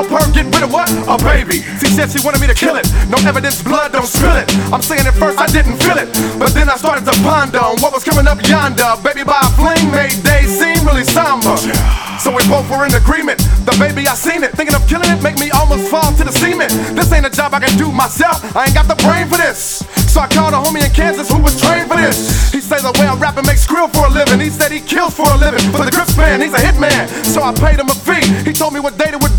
her get rid of what? A baby. She said she wanted me to kill it. No evidence, blood, don't spill it. I'm saying at first I didn't feel it, but then I started to ponder on what was coming up yonder. Baby by a fling made days seem really somber. So we both were in agreement. The baby, I seen it. Thinking of killing it make me almost fall to the cement. This ain't a job I can do myself. I ain't got the brain for this. So I called a homie in Kansas who was trained for this. He says the way I rap and make skrill for a living. He said he kills for a living. For the grip span, he's a hitman. So I paid him a fee. He told me what date it would